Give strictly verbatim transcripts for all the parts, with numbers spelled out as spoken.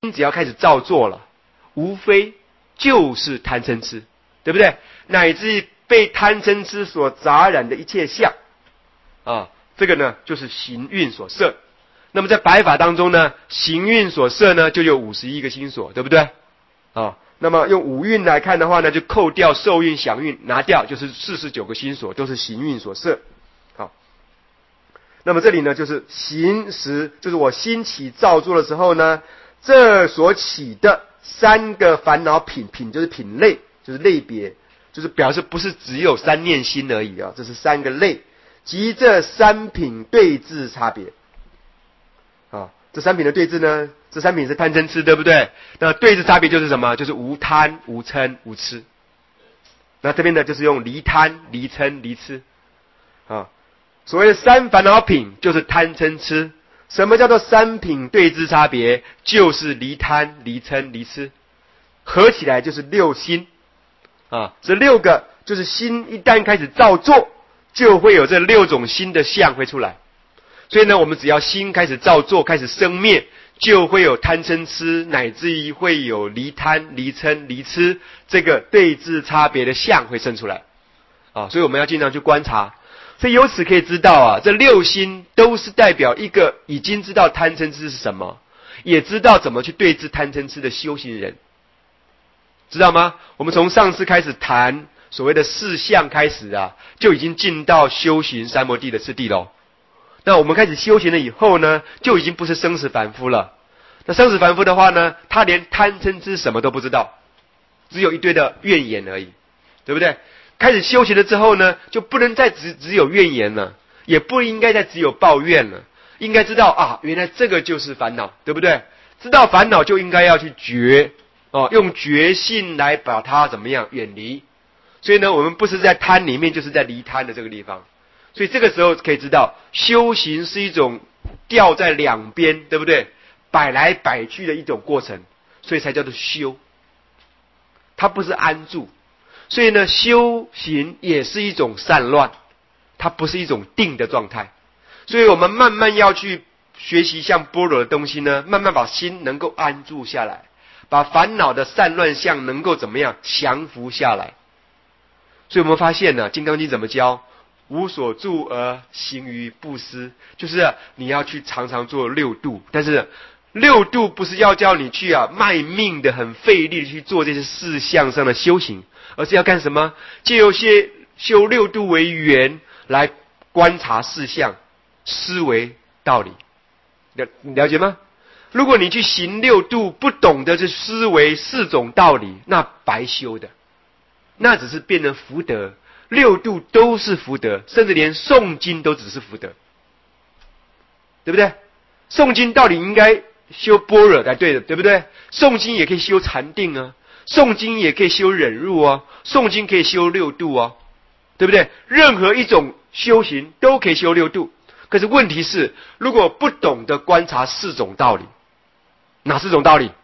只要开始造作了，无非就是贪嗔痴，对不对？乃至于被贪嗔痴所杂染的一切相啊，这个呢就是行运所摄。那么在白法当中呢，行运所摄呢就有五十一个心所，对不对？啊，那么用五蕴来看的话呢，就扣掉受运、想运，拿掉就是四十九个心所，都是行运所摄。好，那么这里呢就是行识，就是我心起造作的时候呢，这所起的三个烦恼品，品就是品类，就是类别，就是表示不是只有三念心而已啊，这是三个类，即这三品对治差别。啊，这三品的对治呢，这三品是贪嗔痴，对不对？那对治差别就是什么？就是无贪、无嗔、无痴。那这边呢，就是用离贪、离嗔、离痴。啊，所谓的三烦恼品就是贪嗔痴。什么叫做三品对治差别？就是离贪、离嗔、离痴，合起来就是六心。啊，这六个就是心一旦开始造作，就会有这六种心的相会出来。所以呢，我们只要心开始造作，开始生灭，就会有贪嗔痴，乃至于会有离贪、离嗔、离痴这个对治差别的相会生出来。啊，所以我们要经常去观察。所以由此可以知道啊，这六心都是代表一个已经知道贪嗔痴是什么，也知道怎么去对治贪嗔痴的修行人，知道吗？我们从上次开始谈所谓的四相开始啊，就已经进到修行三摩地的次第喽。那我们开始修行了以后呢，就已经不是生死凡夫了。那生死凡夫的话呢，他连贪嗔痴什么都不知道，只有一堆的怨言而已，对不对？开始修行了之后呢，就不能再只只有怨言了，也不应该再只有抱怨了，应该知道啊，原来这个就是烦恼，对不对？知道烦恼就应该要去觉哦，用觉性来把它怎么样远离。所以呢，我们不是在贪里面，就是在离贪的这个地方。所以这个时候可以知道，修行是一种吊在两边，对不对？摆来摆去的一种过程，所以才叫做修。它不是安住。所以呢，修行也是一种散乱，它不是一种定的状态。所以我们慢慢要去学习像般若的东西呢，慢慢把心能够安住下来，把烦恼的散乱相能够怎么样降服下来。所以我们发现呢，《金刚经》怎么教？无所住而行于布施，就是、啊、你要去常常做六度，但是六度不是要叫你去啊卖命的很费力的去做这些事项上的修行，而是要干什么？借由些修六度为缘来观察事项，思维道理，了了解吗？如果你去行六度，不懂得去思维四种道理，那白修的，那只是变成福德。六度都是福德，甚至连诵经都只是福德，对不对？诵经道理应该修般若才对的，对不对？诵经也可以修禅定啊，诵经也可以修忍辱啊，诵经可以修六度啊，对不对？任何一种修行都可以修六度。可是问题是，如果不懂得观察四种道理，哪四种道理？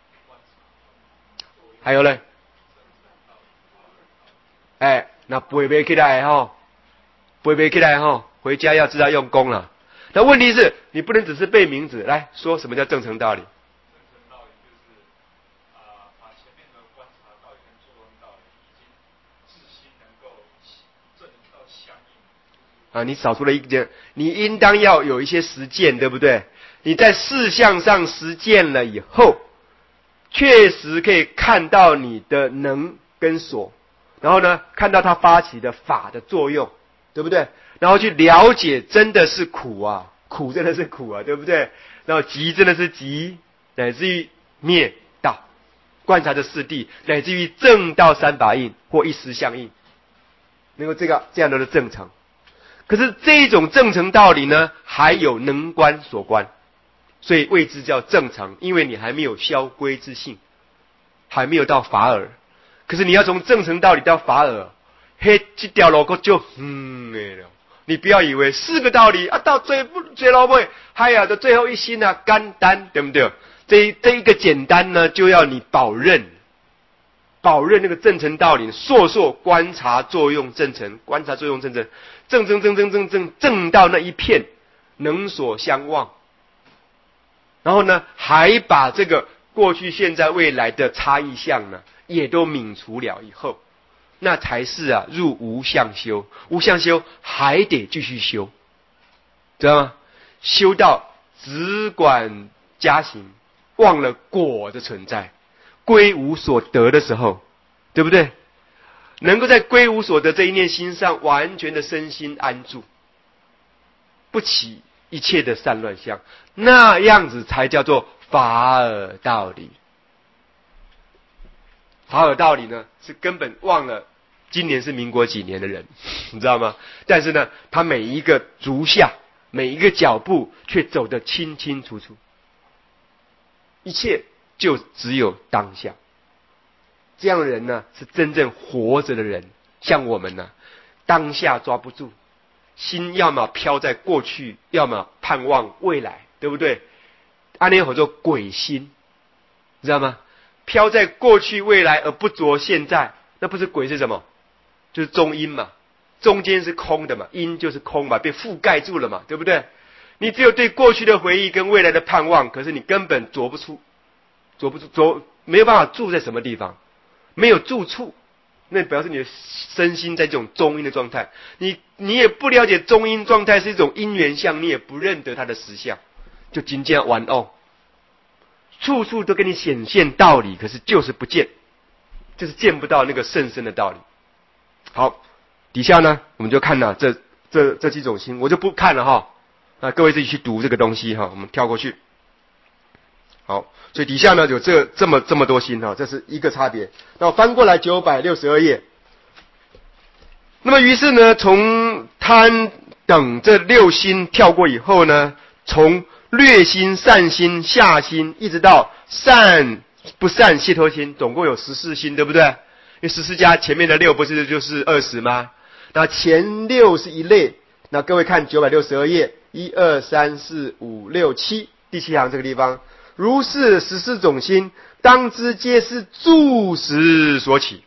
还有嘞，哎。那背背起来哈，背背起来哈，回家要知道用功了。那问题是你不能只是背名字，来说什么叫正诚道理？正诚道理就是啊、呃，把前面的观察道理跟作用道理，已经自心能够证到相应。 啊，你少出了一件，你应当要有一些实践，对不对？你在事项上实践了以后，确实可以看到你的能跟所。然后呢，看到他发起的法的作用，对不对？然后去了解，真的是苦啊，苦真的是苦啊，对不对？然后集真的是集，乃至于灭道，观察这四谛，乃至于正道三法印或一时相应，能够这个这样的正常。可是这种正常道理呢，还有能观所观，所以谓之叫正常，因为你还没有消归之性，还没有到法尔。可是你要从正诚道理到法尔，嘿，这条路可就嗯了。你不要以为四个道理啊，到最不最老尾，哎呀，的最后一心啊，简单，对不对？这这一个简单呢，就要你保任，保任那个正诚道理，烁烁观察作用正诚，观察作用正诚，正正正正正正正到那一片能所相望，然后呢，还把这个过去、现在、未来的差异相呢，也都泯除了以后，那才是啊入无相修。无相修还得继续修，知道吗？修到只管加行，忘了果的存在，归无所得的时候，对不对？能够在归无所得这一念心上完全的身心安住，不起一切的散乱相，那样子才叫做法尔道理。法尔道理呢，是根本忘了今年是民国几年的人，你知道吗？但是呢，他每一个足下，每一个脚步，却走得清清楚楚。一切就只有当下。这样的人呢，是真正活着的人。像我们呢，当下抓不住，心要么飘在过去，要么盼望未来，对不对？按那叫做鬼心，知道吗？飘在过去未来而不着现在，那不是鬼是什么？就是中阴嘛，中间是空的嘛，阴就是空嘛，被覆盖住了嘛，对不对？你只有对过去的回忆跟未来的盼望，可是你根本着不出，着不住，着没有办法住在什么地方，没有住处，那表示你的身心在这种中阴的状态。你你也不了解中阴状态是一种因缘相，你也不认得它的实相，就仅仅玩哦。处处都给你显现道理，可是就是不见，就是见不到那个甚深的道理。好，底下呢，我们就看了这这这几种心，我就不看了哈。那各位自己去读这个东西哈，我们跳过去。好，所以底下呢有这这么这么多心哈，这是一个差别。那我翻过来九百六十二页。那么于是呢，从贪等这六心跳过以后呢，从略心、善心、下心，一直到善不善解脱心，总共有十四心，对不对？因为十四加前面的六不是就是二十吗？那前六是一类。那各位看九百六十二页，一二三四五六七，第七行这个地方，如是十四种心，当知皆是住时所起。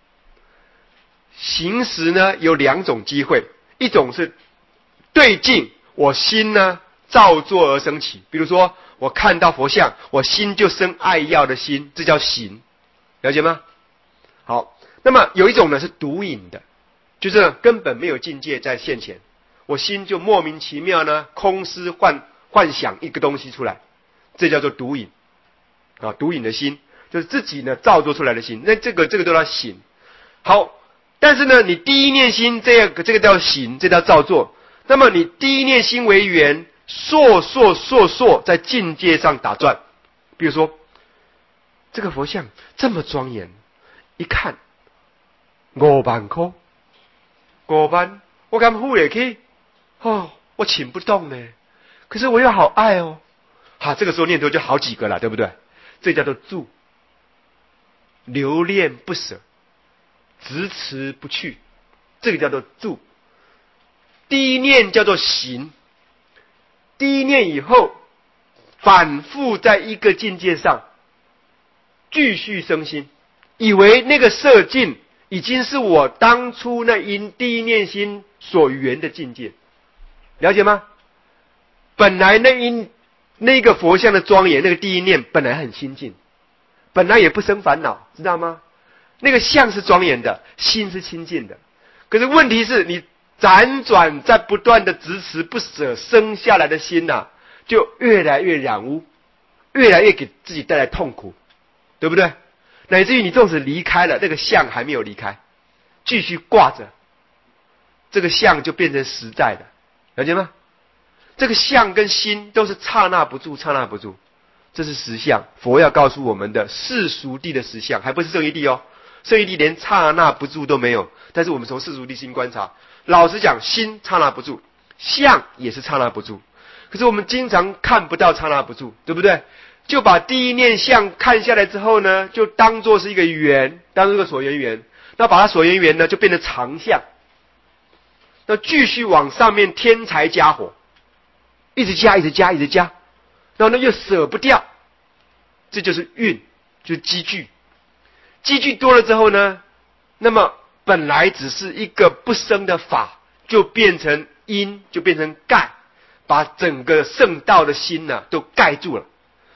行时呢有两种机会，一种是对境，我心呢造作而生起，比如说我看到佛像，我心就生爱要的心，这叫行，了解吗？好，那么有一种呢是独隐的，就是根本没有境界在现前，我心就莫名其妙呢空思幻幻想一个东西出来，这叫做独隐啊，独隐的心就是自己呢造作出来的心，那这个这个都叫行。好，但是呢，你第一念心这个这个叫行，这叫造作。那么你第一念心为缘，烁烁烁烁在境界上打转。比如说，这个佛像这么庄严，一看五万块，五万，我敢付得起？哦，我请不动呢。可是我又好爱哦，好，这个时候念头就好几个了，对不对？这叫做住，留恋不舍，执持不去，这个叫做住。第一念叫做行，第一念以后反复在一个境界上继续生心，以为那个色境已经是我当初那因第一念心所缘的境界，了解吗？本来那因那个佛像的庄严，那个第一念本来很清净，本来也不生烦恼，知道吗？那个相是庄严的，心是清净的。可是问题是你辗转在不断的执持不舍生下来的心呐、啊，就越来越染污，越来越给自己带来痛苦，对不对？乃至于你纵使离开了，那个相还没有离开，继续挂着，这个相就变成实在的，了解吗？这个相跟心都是刹那不住，刹那不住，这是实相。佛要告诉我们的世俗谛的实相，还不是圣义谛哦。圣义谛连刹那不住都没有，但是我们从世俗谛心观察，老实讲，心刹那不住，相也是刹那不住。可是我们经常看不到刹那不住，对不对？就把第一念相看下来之后呢，就当作是一个缘，当作一个所缘缘，那把它所缘缘呢，就变成常相。那继续往上面添柴加火，一直加，一直加，一直加，然后呢又舍不掉，这就是运，就是积聚。积聚多了之后呢，那么本来只是一个不生的法，就变成因，就变成盖，把整个圣道的心呢、啊、都盖住了。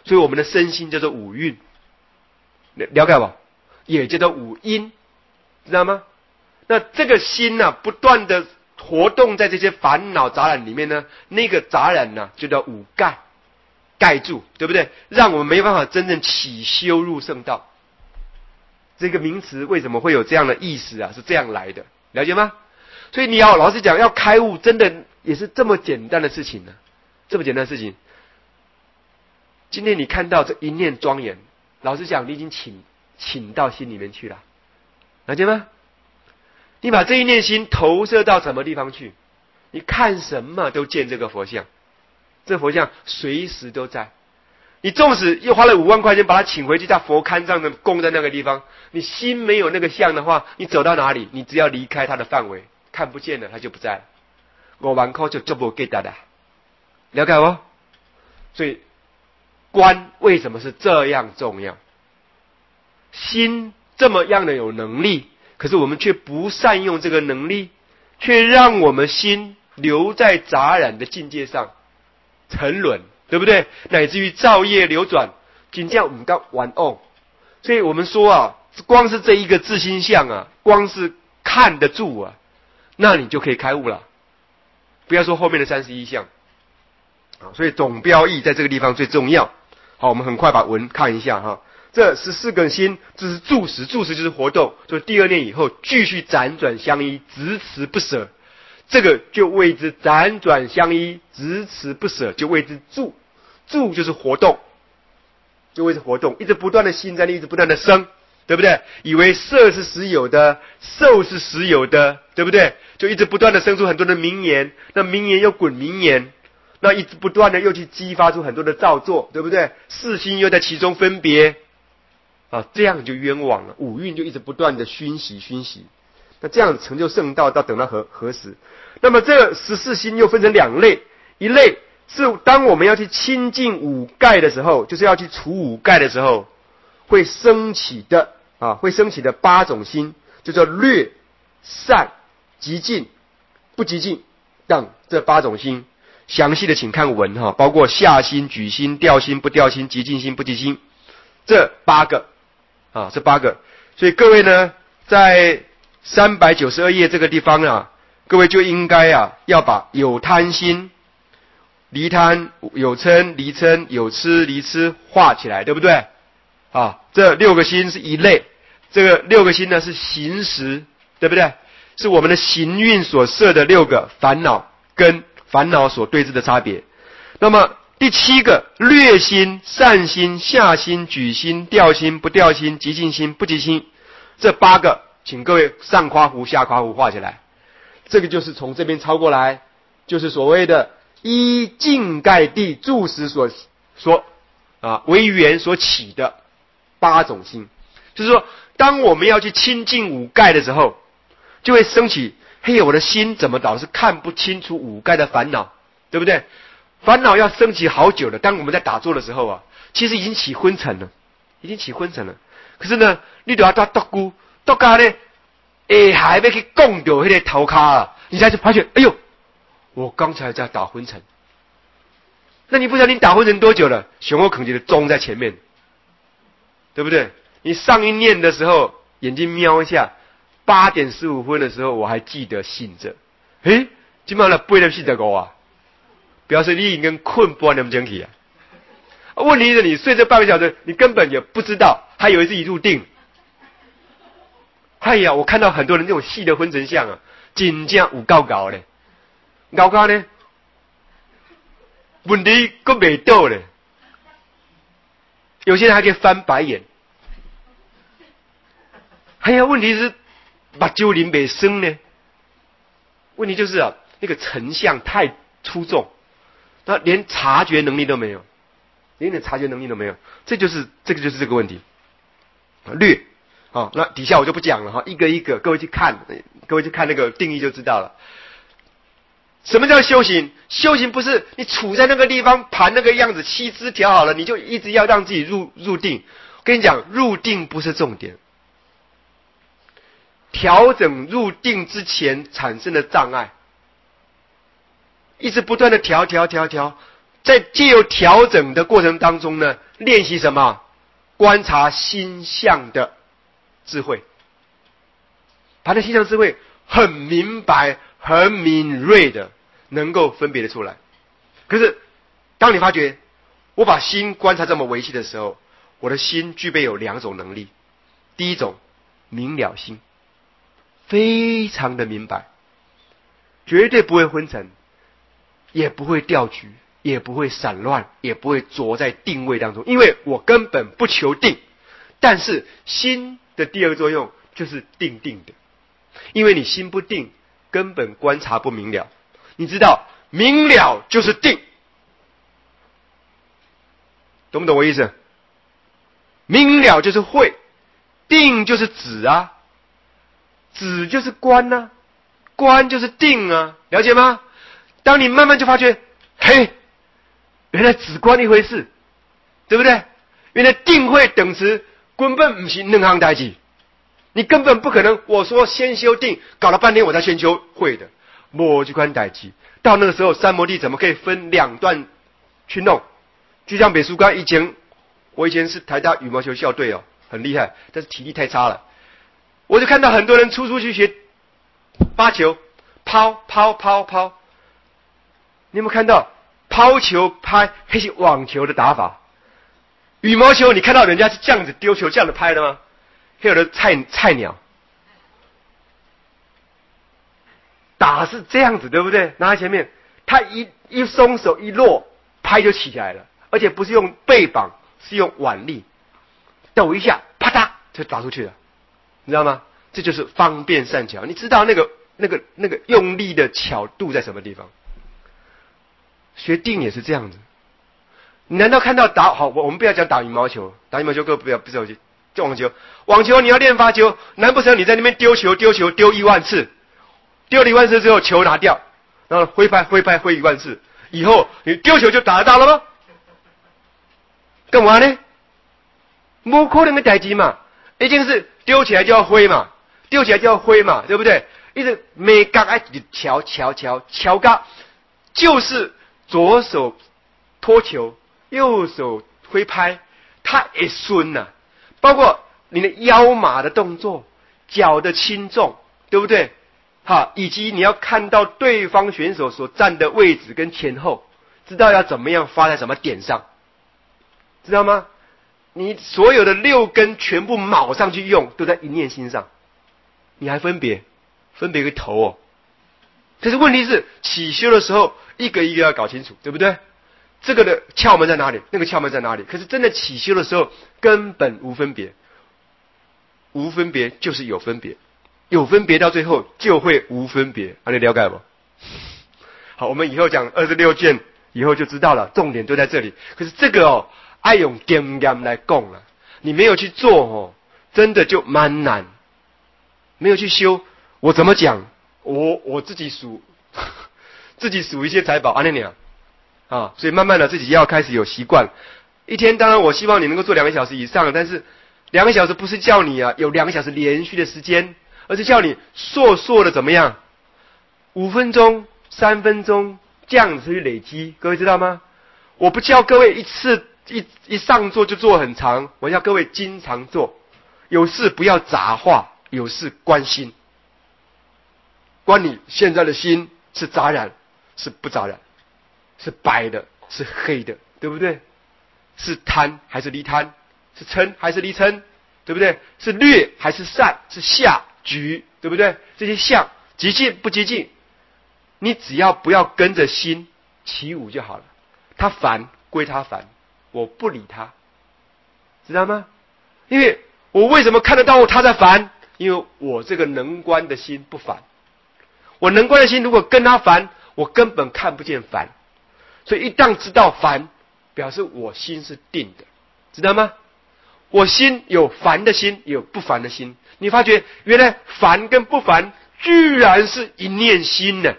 所以我们的身心叫做五蕴，了解吧？也叫做五阴，知道吗？那这个心呢、啊，不断的活动在这些烦恼杂染里面呢，那个杂染呢、啊，就叫五盖，盖住，对不对？让我们没办法真正起修入圣道。这个名词为什么会有这样的意思啊？是这样来的，了解吗？所以你要老实讲，要开悟，真的也是这么简单的事情呢、啊，这么简单的事情。今天你看到这一念庄严，老实讲，你已经请请到心里面去了，了解吗？你把这一念心投射到什么地方去？你看什么都见这个佛像，这佛像随时都在。你纵使又花了五万块钱把它请回去，在佛龛上的供在那个地方，你心没有那个像的话，你走到哪里，你只要离开它的范围，看不见了，它就不在了。五万块就就不给他的，了解不？所以观为什么是这样重要？心这么样的有能力，可是我们却不善用这个能力，却让我们心留在杂染的境界上沉沦，对不对？乃至于造业流转，仅这样我们刚玩哦。所以我们说啊，光是这一个自心相啊，光是看得住啊，那你就可以开悟了。不要说后面的三十一项啊，所以总标义在这个地方最重要。好，我们很快把文看一下哈。这十四根心，这是住时，住时就是活动，就是第二念以后继续辗转相依，执持不舍，这个就谓之辗转相依，执持不舍，就谓之住。住就是活动，就谓之活动，一直不断的心在那一直不断的生，对不对？以为色是实有的，受是实有的，对不对？就一直不断的生出很多的名言，那名言又滚名言，那一直不断的又去激发出很多的造作，对不对？四心又在其中分别。啊，这样就冤枉了，五蕴就一直不断的熏习熏习，那这样成就圣道，到等到何何时？那么这十四心又分成两类，一类是当我们要去亲近五盖的时候，就是要去除五盖的时候，会升起的啊，会升起的八种心，就叫略、善、极尽、不极尽等这八种心。详细的请看文哈，包括下心、举心、掉心、不掉心、极尽心、不极心，这八个。啊，这八个，所以各位呢，在三百九十二页这个地方啊，各位就应该啊，要把有贪心、离贪、有嗔、离嗔、有痴、离痴画起来，对不对？啊，这六个心是一类，这个六个心呢是行识，对不对？是我们的行运所设的六个烦恼，跟烦恼所对治的差别。那么第七个略心、善心、下心、举心、掉心、不掉心、极尽心、不极心，这八个，请各位上夸弧、下夸弧画起来。这个就是从这边抄过来，就是所谓的依境盖地住时所所啊为缘所起的八种心。就是说，当我们要去亲近五盖的时候，就会升起，嘿，我的心怎么老是看不清楚五盖的烦恼，对不对？烦恼要升起好久了，当我们在打坐的时候啊，其实已经起昏沉了，已经起昏沉了。可是呢，你都要到独孤，独家呢，哎，还要去供到那个头卡啊，你才去发觉，哎呦，我刚才在打昏沉。那你不晓得你打昏沉多久了？熊我肯定的钟在前面，对不对？你上一念的时候，眼睛瞄一下，八点十五分的时候，我还记得醒着。诶，今晚了八点四十五啊。表示你已经困不那么整体啊！问题是你睡这半个小时，你根本也不知道，还以为自己入定。哎呀，我看到很多人这种细的昏沉相啊，真正有够搞嘞，搞搞呢，问题还没到嘞，有些人还可以翻白眼。哎呀，问题是目睭林没生呢，问题就是啊，那个成像太出众。那连察觉能力都没有，连点察觉能力都没有，这就是这个就是这个问题。略啊，那底下我就不讲了哈，一个一个各位去看，各位去看那个定义就知道了。什么叫修行？修行不是你处在那个地方盘那个样子，七支调好了，你就一直要让自己入入定。我跟你讲，入定不是重点，调整入定之前产生的障碍。一直不断的调调调调，在藉由调整的过程当中呢， 练习什么？观察心相的智慧，把那心相智慧很明白、很敏锐的能够分别的出来。可是，当你发觉我把心观察这么维系的时候，我的心具备有两种能力。第一种，明了心，非常的明白，绝对不会昏沉，也不会掉局，也不会散乱，也不会着在定位当中，因为我根本不求定。但是心的第二个作用就是定定的，因为你心不定，根本观察不明了。你知道，明了就是定，懂不懂我意思？明了就是会，定就是止啊，止就是观啊，观就是定啊，了解吗？当你慢慢就发觉，嘿，原来止观一回事，对不对？原来定会等词根本不是两项代志，你根本不可能我说先修定，搞了半天我才先修会的，没这款代志。到那个时候，三摩地怎么可以分两段去弄？就像美术馆以前，我以前是台大羽毛球校队哦，很厉害，但是体力太差了。我就看到很多人出出去学发球，抛抛抛抛。你有没有看到抛球拍还是网球的打法？羽毛球你看到人家是这样子丢球这样的拍的吗？还有的菜菜鸟打是这样子，对不对？拿在前面，他一一松手一落，拍就起来了，而且不是用背膀，是用腕力，抖一下，啪嗒就打出去了，你知道吗？这就是方便善巧。你知道那个那个那个用力的巧度在什么地方？学定也是这样子。你难道看到打好？我们不要讲打羽毛球，打羽毛球各位不要不是有就网球，网球你要练发球，难不成你在那边丢球丢球丢一万次，丢了一万次之后球拿掉，然后挥拍挥拍挥一万次，以后你丢球就打得到了吗？干嘛呢？不可能的代志嘛，一定是丢起来就要挥嘛，丢起来就要挥嘛，对不对？一直每刚哎敲敲敲敲嘎，就是左手托球，右手挥拍，它也顺呐、啊。包括你的腰马的动作，脚的轻重，对不对？哈，以及你要看到对方选手所站的位置跟前后，知道要怎么样发在什么点上，知道吗？你所有的六根全部卯上去用，都在一念心上，你还分别分别个头哦。可是问题是起修的时候，一个一个要搞清楚，对不对？这个的窍门在哪里？那个窍门在哪里？可是真的起修的时候，根本无分别，无分别就是有分别，有分别到最后就会无分别，啊，你了解不？好，我们以后讲二十六卷，以后就知道了，重点都在这里。可是这个哦，爱用经验来讲了，你没有去做哦，真的就蛮难。没有去修，我怎么讲？我我自己数，自己数一些财宝，啊那样。啊，所以慢慢的自己要开始有习惯。一天当然我希望你能够做两个小时以上，但是两个小时不是叫你啊有两个小时连续的时间，而是叫你硕硕的怎么样，五分钟、三分钟这样子去累积。各位知道吗？我不叫各位一次一一上做就做很长，我要各位经常做。有事不要杂化，有事关心，关你现在的心是杂染是不杂染。是白的，是黑的，对不对？是贪还是离贪？是嗔还是离嗔？对不对？是略还是善？是下局，对不对？这些相极进不极进，你只要不要跟着心起舞就好了。他烦归他烦，我不理他，知道吗？因为我为什么看得到他在烦？因为我这个能观的心不烦。我能观的心如果跟他烦，我根本看不见烦。所以一旦知道烦，表示我心是定的，知道吗？我心有烦的心，有不烦的心。你发觉原来烦跟不烦居然是一念心呢？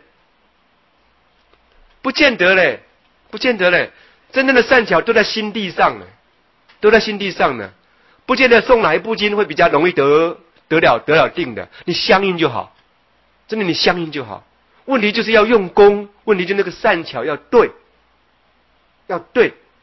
不见得嘞，不见得嘞。真正的善巧都在心地上呢，都在心地上呢。不见得诵哪一部经会比较容易得得了得了定的，你相应就好，真的你相应就好。问题就是要用功，问题就那个善巧要对。要对，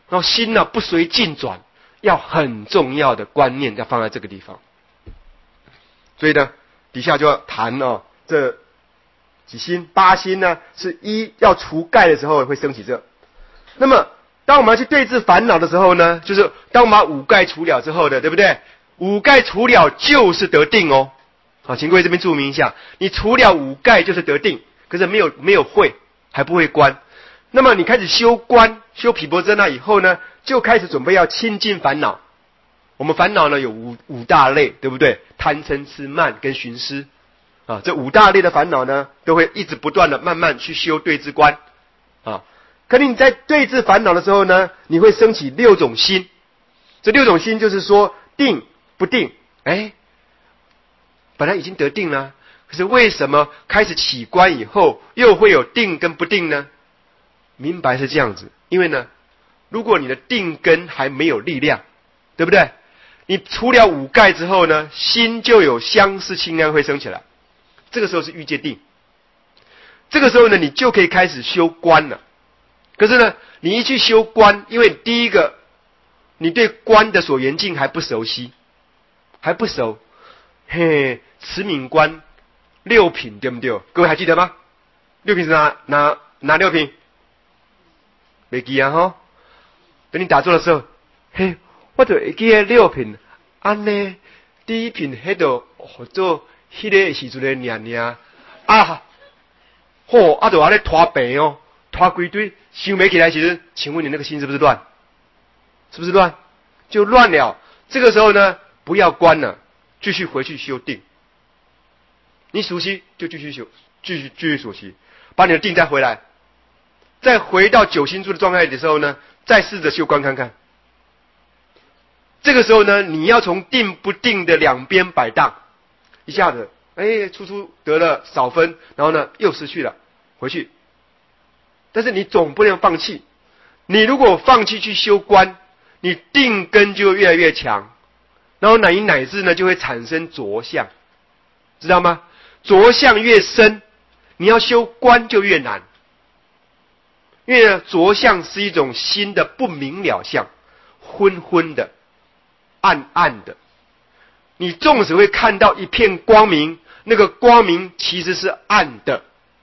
然后心呢不随境转，要很重要的观念要放在这个地方。所以呢，底下就要谈哦，这几心八心呢，是一要除盖的时候会升起这。那么当我们要去对治烦恼的时候呢，就是当我们把五盖除了之后的，对不对？五盖除了就是得定哦。好，请各位这边注明一下，你除了五盖就是得定，可是没有没有会，还不会观。那么你开始修观，修毗婆舍那以后呢，就开始准备要清净烦恼。我们烦恼呢有五五大类，对不对？贪嗔痴慢跟寻思啊，这五大类的烦恼呢，都会一直不断的慢慢去修对治观啊。可你在对治烦恼的时候呢，你会升起六种心。这六种心就是说定不定，哎，本来已经得定了，可是为什么开始起观以后又会有定跟不定呢？明白是这样子，因为呢，如果你的定根还没有力量，对不对？你除了五盖之后呢，心就有相似清安会升起来，这个时候是欲界定。这个时候呢，你就可以开始修观了。可是呢，你一去修观，因为第一个，你对观的所缘境还不熟悉，还不熟。嘿，持敏观六品对不对？各位还记得吗？六品是哪哪哪六品？没记啊哈。等你打坐的时候，嘿，我就会记得六品。安呢，第一品迄度或者迄个时阵的念念啊，嚯，啊就安尼拖病哦，拖规堆，想不起来时阵，请问你那个心是不是乱？是不是乱？就乱了。这个时候呢，不要关了，继续回去修定。你熟悉就继续修，继续继续熟悉，把你的定再回来，再回到九心住的状态的时候呢，再试着修观看看。这个时候呢，你要从定不定的两边摆荡，一下子，哎，初初得了少分，然后呢又失去了，回去。但是你总不能放弃，你如果放弃去修观，你定根就越来越强，然后乃因乃至呢就会产生着相，知道吗？着相越深，你要修观就越难，因为呢着相是一种心的不明了相，昏昏的。暗暗的，你纵使会看到一片光明，那个光明其实是暗的，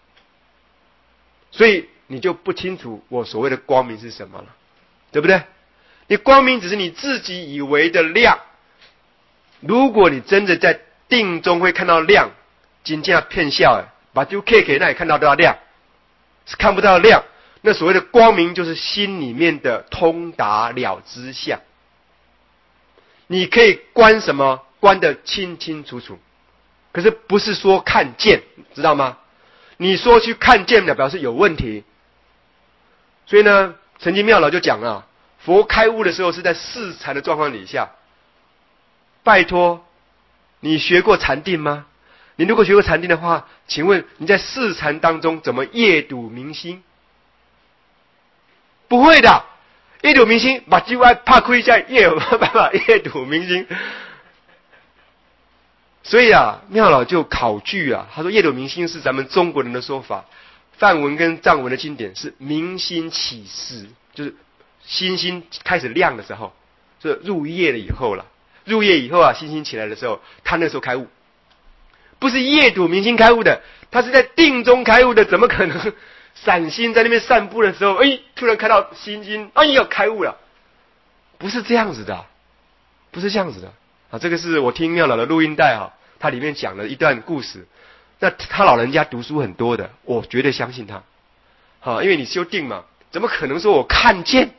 所以你就不清楚我所谓的光明是什么了，对不对？你光明只是你自己以为的亮，如果你真的在定中会看到亮，真正骗笑哎，把就 K K 那里看到的亮，是看不到亮。那所谓的光明，就是心里面的通达了知相。你可以观什么？观得清清楚楚，可是不是说看见，知道吗？你说去看见的，表示有问题。所以呢，陈经妙老就讲了，佛开悟的时候是在四禅的状况底下。拜托，你学过禅定吗？你如果学过禅定的话，请问你在四禅当中怎么夜睹明星？不会的。夜睹明星，把鸡歪怕亏在夜有办法夜睹明星。所以啊，妙老就考据啊，他说夜睹明星是咱们中国人的说法，梵文跟藏文的经典是明星起时，就是星星开始亮的时候，就是入夜了以后了。入夜以后啊，星星起来的时候，他那时候开悟，不是夜睹明星开悟的，他是在定中开悟的，怎么可能？散心在那边散步的时候，哎，突然看到星星，哎呀，开悟了，不是这样子的，不是这样子的啊！这个是我听妙老的录音带哈，它里面讲了一段故事。那他老人家读书很多的，我绝对相信他，好，因为你修定嘛，怎么可能说我看见？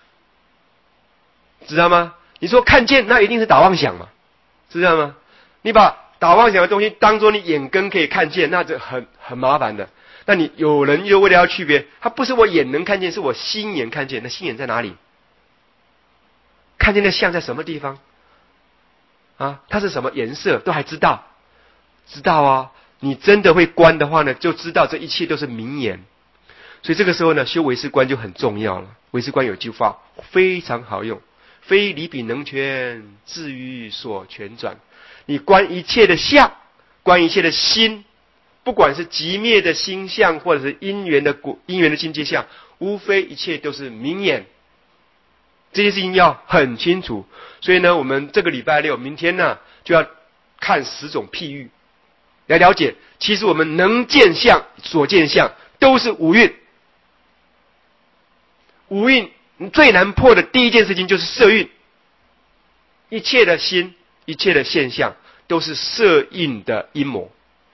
知道吗？你说看见，那一定是打妄想嘛，知道吗？你把打妄想的东西当作你眼根可以看见，那这很很麻烦的。那你有人又为了要区别，他不是我眼能看见，是我心眼看见。那心眼在哪里？看见那相在什么地方？啊，它是什么颜色都还知道，知道啊。你真的会观的话呢，就知道这一切都是明眼。所以这个时候呢，修唯识观就很重要了。唯识观有句话非常好用，非离彼能全，至于所全转。你观一切的相，观一切的心。不管是寂灭的心相，或者是因缘的果因缘的境界相，无非一切都是明眼。 这些事情要很清楚。所以呢，我们这个礼拜六，明天呢就要看十种譬喻，来了解，其实我们能见相、所见相都是五蕴。五蕴最难破的第一件事情就是色蕴，一切的心、一切的现象都是色蕴的阴谋。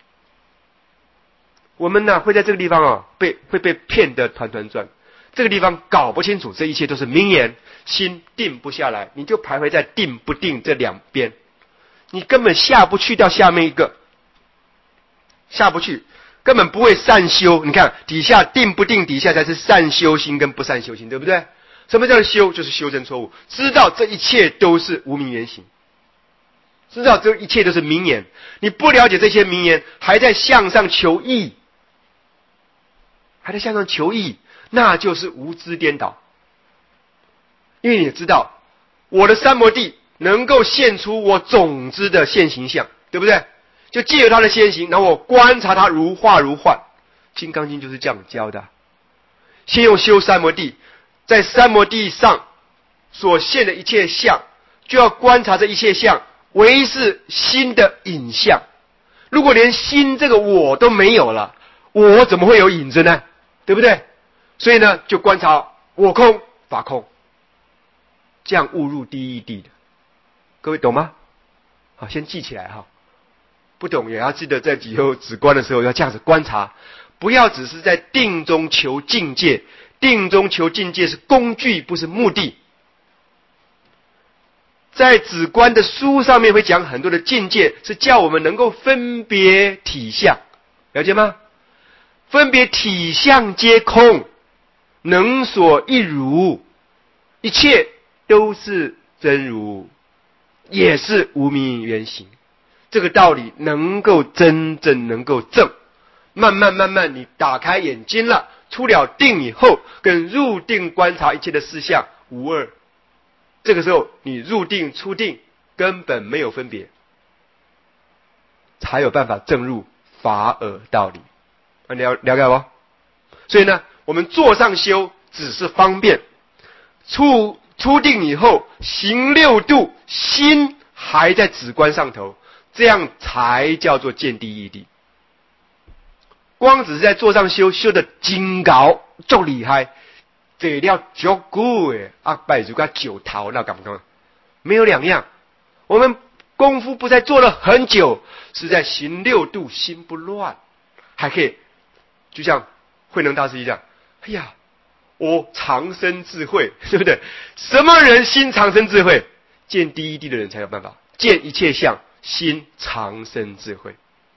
我们呢会在这个地方啊被会被骗得团团转，这个地方搞不清楚，这一切都是名言，心定不下来，你就徘徊在定不定这两边，你根本下不去到下面一个，下不去，根本不会善修。你看底下定不定，底下才是善修心跟不善修心，对不对？什么叫做修？就是修正错误，知道这一切都是无明原形，知道这一切都是名言。你不了解这些名言，还在向上求义，还在向上求义，那就是无知颠倒。因为你知道，我的三摩地能够现出我种子的现行相，对不对？就借由它的现行，然后我观察它如化如幻。金刚经就是这样教的。先用修三摩地，在三摩地上所现的一切相，就要观察这一切相，唯是心的影像。如果连心这个我都没有了，我怎么会有影子呢？对不对？所以呢，就观察我空法空，这样误入第一地的。各位懂吗？好，先记起来哈。不懂也要记得，在以后止观的时候要这样子观察，不要只是在定中求境界。定中求境界是工具，不是目的。在止观的书上面会讲很多的境界，是叫我们能够分别体相，了解吗？分别体相皆空，能所一如，一切都是真如，也是无明原形。这个道理能够真正能够证，慢慢慢慢你打开眼睛了，出了定以后，跟入定观察一切的事项无二。这个时候你入定出定根本没有分别，才有办法证入法尔道理。啊，了了解不？所以呢，我们坐上修只是方便，出出定以后行六度，心还在止观上头，这样才叫做见第一地。光只是在坐上修，修的精高足厉害，这了足久的阿拜如个九头，那敢不敢？没有两样。我们功夫不再做了很久，是在行六度，心不乱，还可以，就像慧能大师一样，哎呀，我长生智慧，对不对？什么人心长生智慧？见第一地的人才有办法，见一切相，心长生智慧。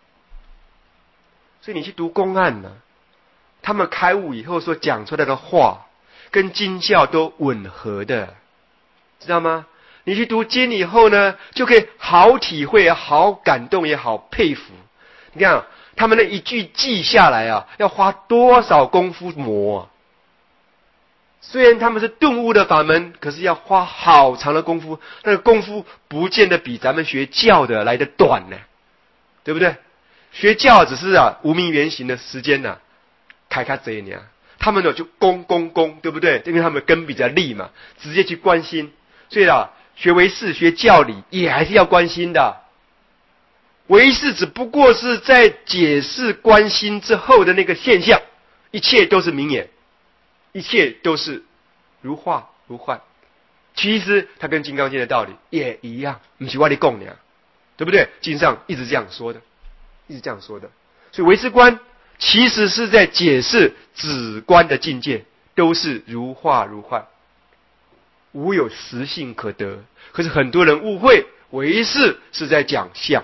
所以你去读公案呢、啊，他们开悟以后所讲出来的话，跟经教都吻合的，知道吗？你去读经以后呢，就可以好体会、好感动也好佩服。你看、啊、他们那一句记下来啊，要花多少功夫磨、啊？虽然他们是顿悟的法门，可是要花好长的功夫，那个功夫不见得比咱们学教的来得短呢，对不对？学教只是啊无明原形的时间呐、啊，开开这一年，他们呢就攻攻攻，对不对？因为他们根比较利嘛，直接去关心。所以啊，学唯识、学教理也还是要关心的。唯识只不过是在解释关心之后的那个现象，一切都是明眼，一切都是如化如幻。其实它跟《金刚经》的道理也一样，不是我的讲的，对不对？经上一直这样说的。一直这样说的，所以唯识观其实是在解释止观的境界，都是如化如幻，无有实性可得。可是很多人误会唯识是在讲相，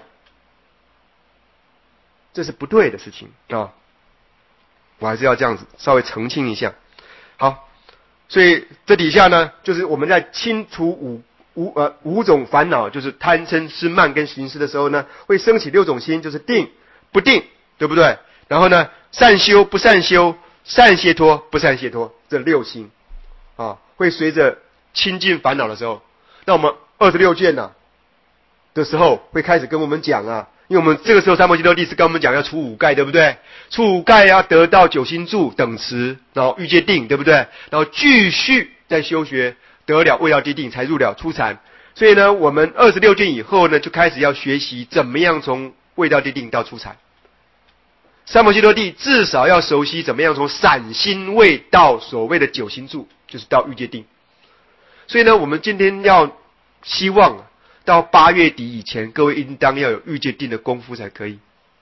这是不对的事情啊！我还是要这样子稍微澄清一下。好，所以这底下呢，就是我们在清除五五呃五种烦恼，就是贪嗔痴慢跟行识的时候呢，会升起六种心，就是定不定，对不对？然后呢，善修不善修，善解脱不善解脱，这六心啊，会随着清净烦恼的时候，那我们二十六卷呢、啊、的时候，会开始跟我们讲啊，因为我们这个时候三摩地多地是跟我们讲要除五盖，对不对？除五盖要得到九心住等持，然后欲界定，对不对？然后继续再修学得了未道地定，才入了初禅。所以呢，我们二十六天以后呢，就开始要学习怎么样从未道地定到初禅。三摩地多地至少要熟悉怎么样从散心位到所谓的九心住，就是到欲界定。所以呢，我们今天要希望到八月底以前，各位应当要有欲界定的功夫才可以。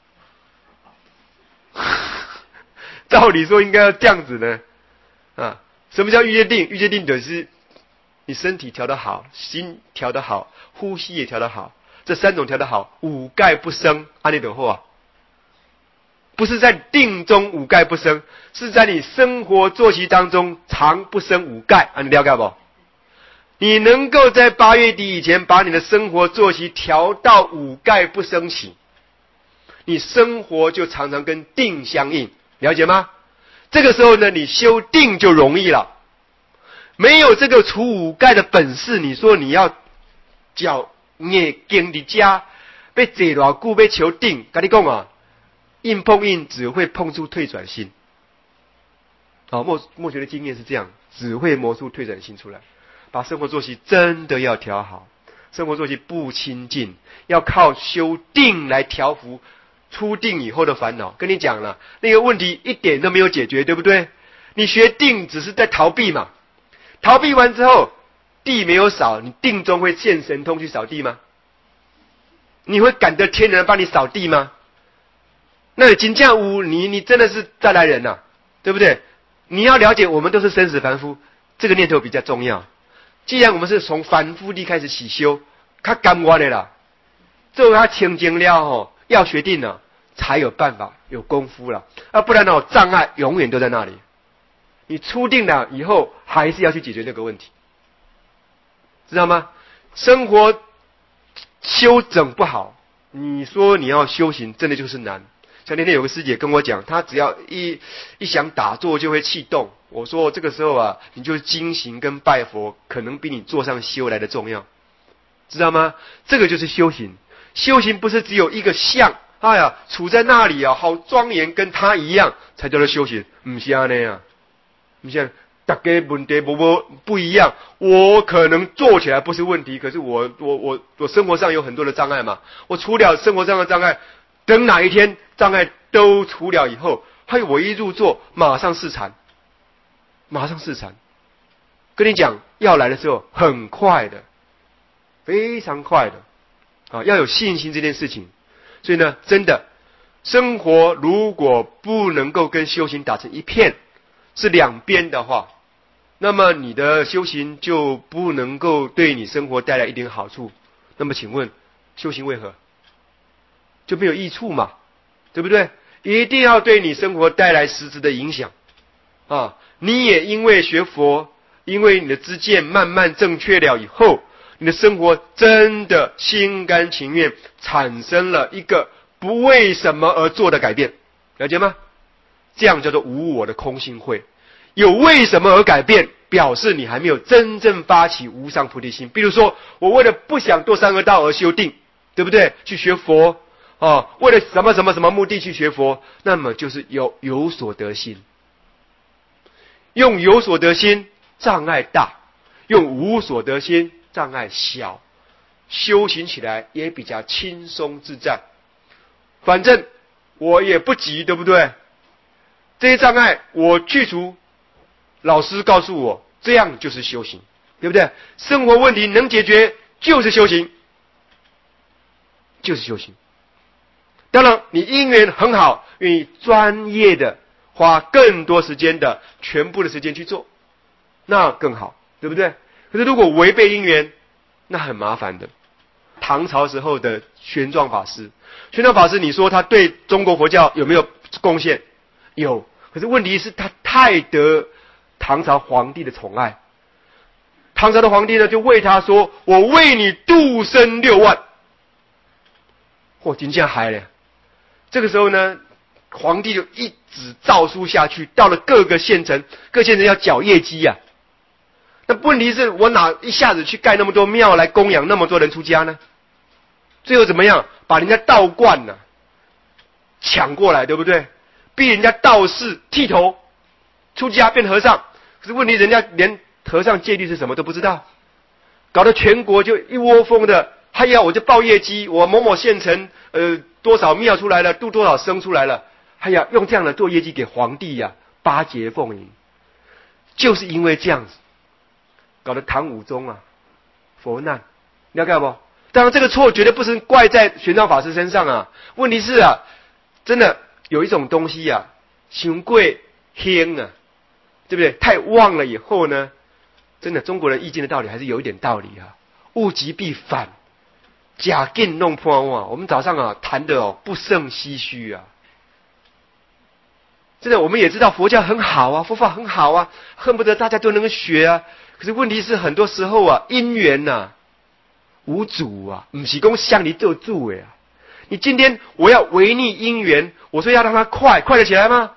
照理说应该要这样子呢，啊，什么叫欲界定？欲界定就是你身体调得好，心调得好，呼吸也调得好，这三种调得好，五盖不生，安利等后啊。不是在定中五盖不生，是在你生活作息当中常不生五盖，啊，你了解不？你能够在八月底以前把你的生活作息调到五盖不生起，你生活就常常跟定相应，了解吗？这个时候呢，你修定就容易了。没有这个除五盖的本事，你说你要脚眼经的家被坐偌久被求定，跟你讲啊，硬碰硬只会碰出退转心。好，墨墨学的经验是这样，只会磨出退转心出来。把生活作息真的要调好，生活作息不清净，要靠修定来调伏出定以后的烦恼。跟你讲了，那个问题一点都没有解决，对不对？你学定只是在逃避嘛，逃避完之后地没有扫，你定中会现神通去扫地吗？你会感得天人帮你扫地吗？那你金匠屋，你你真的是再来人呐、啊，对不对？你要了解，我们都是生死凡夫，这个念头比较重要。既然我们是从凡夫地开始起修，较甘愿的啦，做他清净了吼，要学定了，才有办法有功夫了，啊，不然呢，障碍永远都在那里。你出定了以后，还是要去解决那个问题，知道吗？生活修整不好，你说你要修行，真的就是难。像那天有个师姐跟我讲，她只要一一想打坐就会气动。我说这个时候啊，你就精行跟拜佛，可能比你坐上修来的重要，知道吗？这个就是修行。修行不是只有一个相，哎呀，处在那里啊，好庄严，跟他一样才叫做修行。不是那样，你像大家问题不不不一样。我可能做起来不是问题，可是我我我我生活上有很多的障碍嘛。我除了生活上的障碍，等哪一天障碍都除了以后，还有我一入座马上示禅，马上示禅。跟你讲，要来的时候很快的，非常快的啊！要有信心这件事情。所以呢，真的生活如果不能够跟修行打成一片，是两边的话，那么你的修行就不能够对你生活带来一点好处。那么请问，修行为何？就没有益处嘛，对不对？一定要对你生活带来实质的影响啊！你也因为学佛，因为你的知见慢慢正确了以后，你的生活真的心甘情愿产生了一个不为什么而做的改变，了解吗？这样叫做无我的空性慧。有为什么而改变，表示你还没有真正发起无上菩提心。比如说，我为了不想堕三恶道而修定，对不对？去学佛啊，为了什么什么什么目的去学佛，那么就是有有所得心。用有所得心障碍大，用无所得心障碍小，修行起来也比较轻松自在。反正我也不急，对不对？这些障碍我去除，老师告诉我，这样就是修行，对不对？生活问题能解决就是修行，就是修行。当然，你因缘很好，愿意专业的花更多时间的全部的时间去做，那更好，对不对？可是如果违背因缘，那很麻烦的。唐朝时候的玄奘法师，玄奘法师，你说他对中国佛教有没有贡献？有。可是问题是，他太得唐朝皇帝的宠爱。唐朝的皇帝呢，就为他说：“我为你度生六万。”嚯，真正嗨了！这个时候呢，皇帝就一纸诏书下去，到了各个县城，各县城要缴业绩呀、啊。那问题是我哪一下子去盖那么多庙来供养那么多人出家呢？最后怎么样？把人家道观呢、啊、抢过来，对不对？逼人家道士剃头出家变和尚。可是问题，人家连和尚戒律是什么都不知道，搞得全国就一窝蜂的，哎呀，我就报业绩，我某某县城呃多少庙出来了，度多少生出来了，哎呀，用这样的做业绩给皇帝呀、啊，巴结奉迎，就是因为这样子，搞得唐武宗啊佛难，了解不？当然，这个错绝对不是怪在玄奘法师身上啊。问题是啊，真的有一种东西啊，雄贵天啊，对不对？太旺了以后呢，真的中国人易经的道理还是有一点道理啊。物极必反，假劲弄破啊。我们早上啊谈的哦不胜唏嘘啊。真的，我们也知道佛教很好啊，佛法很好啊，恨不得大家都能够学啊。可是问题是，很多时候啊，因缘呐、啊。无主啊，不是讲向你做主的啊！你今天我要违逆因缘，我说要让它快，快得起来吗？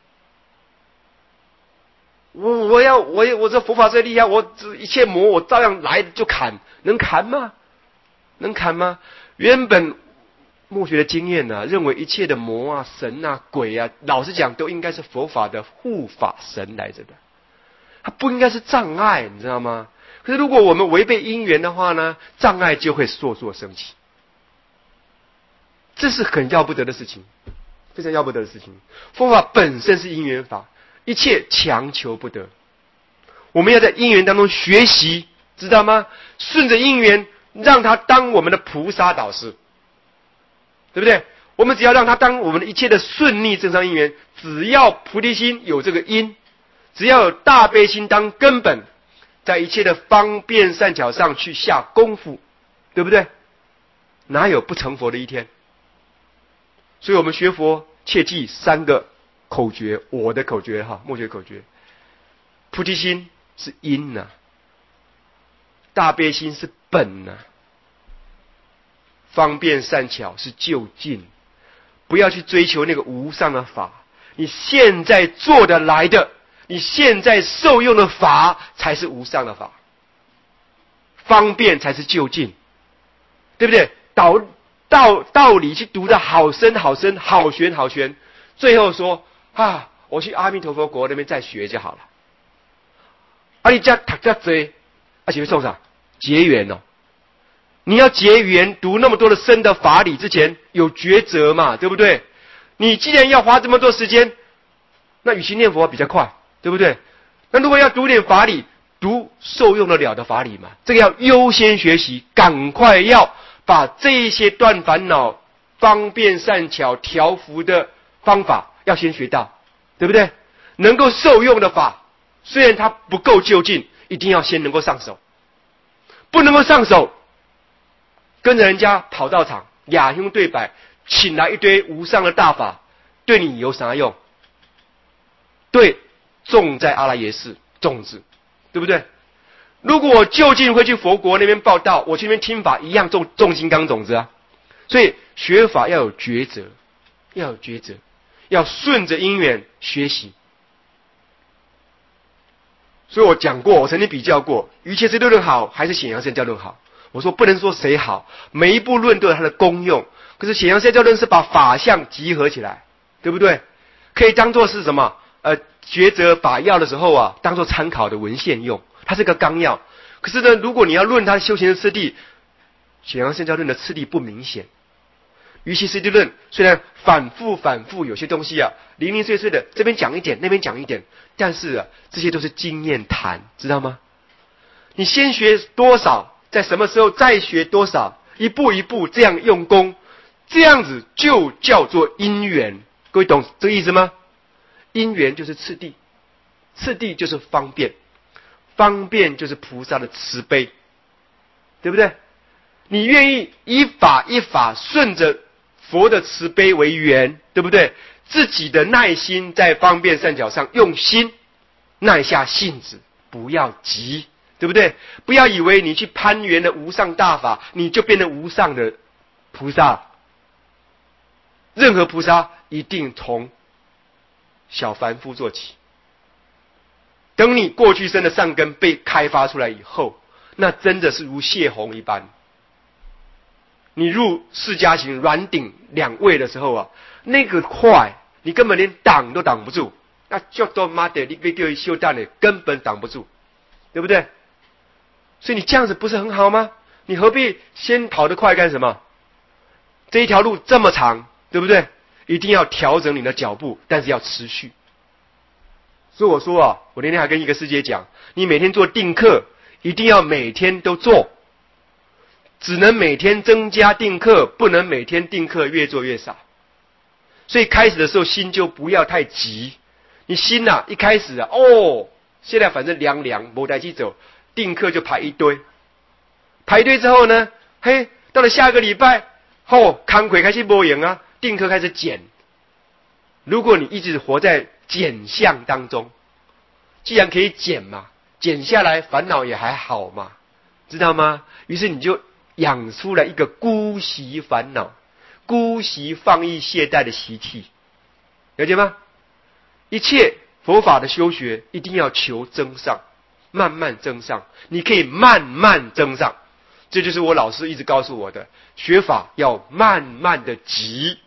我我要我我这佛法最厉害，我一切魔我照样来就砍，能砍吗？能砍吗？原本墨学的经验呢、啊，认为一切的魔啊、神啊、鬼啊，老实讲都应该是佛法的护法神来着的，它不应该是障碍，你知道吗？可是如果我们违背因缘的话呢，障碍就会烁烁升起，这是很要不得的事情，非常要不得的事情。佛法本身是因缘法，一切强求不得。我们要在因缘当中学习，知道吗？顺着因缘，让他当我们的菩萨导师，对不对？我们只要让他当我们的一切的顺逆正常因缘，只要菩提心有这个因，只要有大悲心当根本，在一切的方便善巧上去下功夫，对不对？哪有不成佛的一天？所以我们学佛切记三个口诀，我的口诀哈，默学口诀。菩提心是因呐、啊，大悲心是本呐、啊，方便善巧是就近。不要去追求那个无上的法，你现在做得来的，你现在受用的法才是无上的法，方便才是就近，对不对？道道道理去读得好深好深，好玄好玄，最后说啊，我去阿弥陀佛国那边再学就好了。啊，你这读这多，而且会送啥？结缘哦。你要结缘，读那么多的深的法理之前有抉择嘛，对不对？你既然要花这么多时间，那与其念佛比较快，对不对？那如果要读点法理，读受用得了的法理嘛，这个要优先学习，赶快要把这一些断烦恼、方便善巧、调伏的方法要先学到，对不对？能够受用的法，虽然它不够就近，一定要先能够上手，不能够上手。跟着人家跑道场雅兄对白，请来一堆无上的大法，对你有啥用？对，种在阿赖耶识种子，对不对？如果我就近会去佛国那边报道，我去那边听法一样种种金刚种子啊。所以学法要有抉择，要有抉择，要顺着因缘学习。所以我讲过，我曾经比较过，瑜伽师六论好还是显扬圣教论好。我说不能说谁好，每一部论都有它的功用。可是显扬圣教论是把法相集合起来，对不对？可以当作是什么？呃，抉择法要的时候啊，当作参考的文献用。它是个纲要。可是呢，如果你要论它修行的次第，显扬圣教论的次第不明显。瑜伽师地论虽然反复反复，有些东西啊零零碎碎的，这边讲一点，那边讲一点，但是啊，这些都是经验谈，知道吗？你先学多少，在什么时候再学多少，一步一步这样用功，这样子就叫做因缘。各位懂这个意思吗？因缘就是次第，次第就是方便，方便就是菩萨的慈悲，对不对？你愿意依法依法顺着佛的慈悲为缘，对不对？自己的耐心在方便善巧上用心，耐下性子，不要急，对不对？不要以为你去攀缘了无上大法，你就变成无上的菩萨。任何菩萨一定从小凡夫做起。等你过去生的善根被开发出来以后，那真的是如泄洪一般。你入释迦行软顶两位的时候啊，那个快，你根本连挡都挡不住。那就多妈的，你被叫修蛋的，根本挡不住。对对不对？所以你这样子不是很好吗？你何必先跑得快干什么？这一条路这么长，对不对？一定要调整你的脚步，但是要持续。所以我说啊，我那天还跟一个师姐讲，你每天做定课，一定要每天都做，只能每天增加定课，不能每天定课越做越少。所以开始的时候心就不要太急，你心呐、啊、一开始啊，哦，现在反正凉凉，没带去走，定课就排一堆，排一堆之后呢，嘿，到了下个礼拜，哦，康奎开始没赢啊，定课开始减。如果你一直活在减项当中，既然可以减嘛，减下来烦恼也还好嘛，知道吗？于是你就养出了一个姑息烦恼、姑息放逸懈怠的习气，了解吗？一切佛法的修学一定要求增上，慢慢增上，你可以慢慢增上，这就是我老师一直告诉我的，学法要慢慢的急。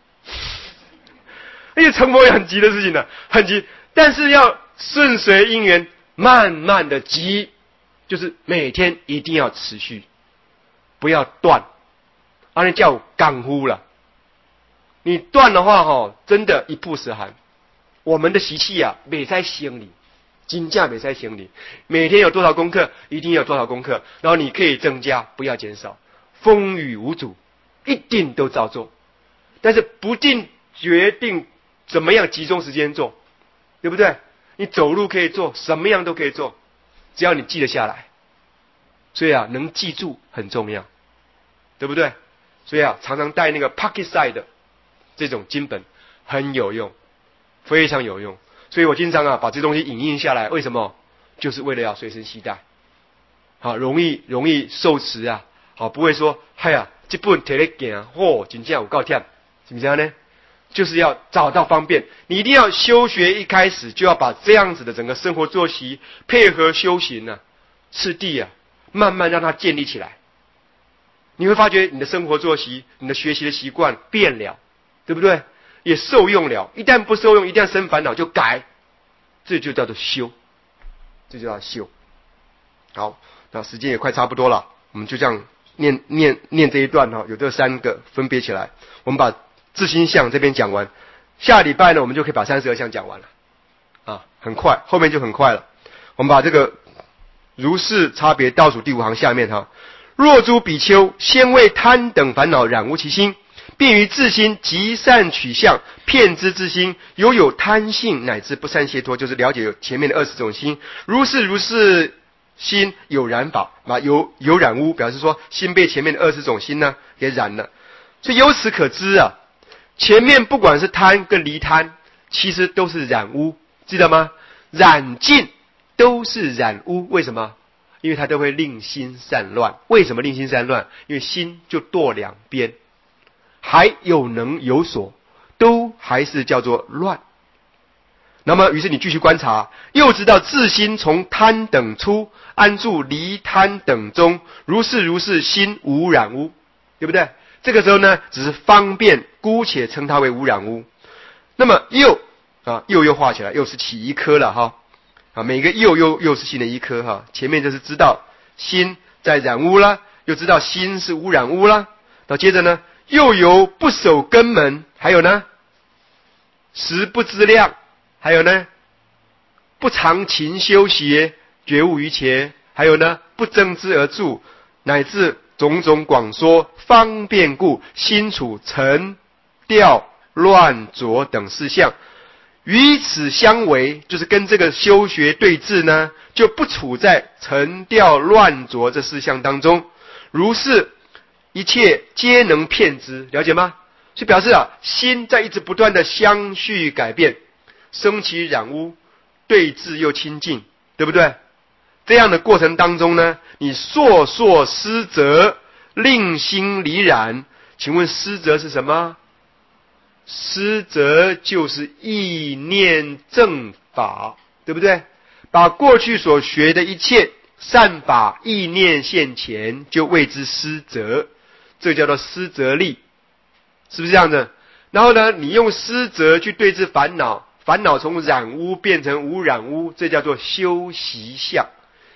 而且成佛也很急的事情呢，很急，但是要顺随因缘，慢慢的急，就是每天一定要持续，不要断，啊，那叫干乎了。你断的话，哈，真的一曝十寒。我们的习气啊，没在心里，金价没在心里。每天有多少功课，一定有多少功课，然后你可以增加，不要减少。风雨无阻，一定都照做，但是不定决定怎么样集中时间做，对不对？你走路可以做，什么样都可以做，只要你记得下来。所以啊，能记住很重要，对不对？所以啊，常常带那个 pocket size 的这种经本很有用，非常有用。所以我经常啊把这东西影印下来，为什么？就是为了要随身携带，好容易容易受持啊，好不会说，嗨呀，这本摕咧行，嚯，真正有够忝，是不是这样呢？就是要找到方便，你一定要修学一开始就要把这样子的整个生活作息配合修行啊，次第啊，慢慢让它建立起来。你会发觉你的生活作息、你的学习的习惯变了，对不对？也受用了。一旦不受用，一旦生烦恼就改，这就叫做修，这就叫修。好，那时间也快差不多了，我们就这样念念念这一段哈，有这三个分别起来，我们把自心相这边讲完，下礼拜呢，我们就可以把三十二相讲完了，啊，很快，后面就很快了。我们把这个如是差别倒数第五行下面哈，若诸比丘先为贪等烦恼染污其心，便于自心极善取相，骗之之心，犹有贪性乃至不善解脱，就是了解有前面的二十种心，如是如是心有染法啊，有有染污，表示说心被前面的二十种心呢给染了。所以由此可知啊，前面不管是贪跟离贪，其实都是染污，记得吗？染尽都是染污，为什么？因为它都会令心散乱。为什么令心散乱？因为心就堕两边，还有能有所，都还是叫做乱。那么于是你继续观察，又知道自心从贪等出，安住离贪等中，如是如是心无染污，对不对？这个时候呢，只是方便，姑且称它为无染污。那么又啊，又又画起来，又是起一颗了哈。啊，每个又又又是心的一颗哈。前面就是知道心在染污啦，又知道心是无染污啦。到接着呢，又有不守根门，还有呢，食不知量，还有呢，不常勤修习，觉悟于前，还有呢，不争之而住，乃至种种广说方便故，心处沉掉乱浊等事项，与此相违，就是跟这个修学对峙呢，就不处在沉掉乱浊这事项当中，如是一切皆能骗之，了解吗？所以表示啊，心在一直不断的相续改变，生起染污，对峙又清净，对不对？这样的过程当中呢，你烁烁失责，令心离染。请问失责是什么？失责就是意念正法，对不对？把过去所学的一切善法意念现前，就谓之失责，这叫做失责力，是不是这样子？然后呢，你用失责去对治烦恼，烦恼从染污变成无染污，这叫做修习相。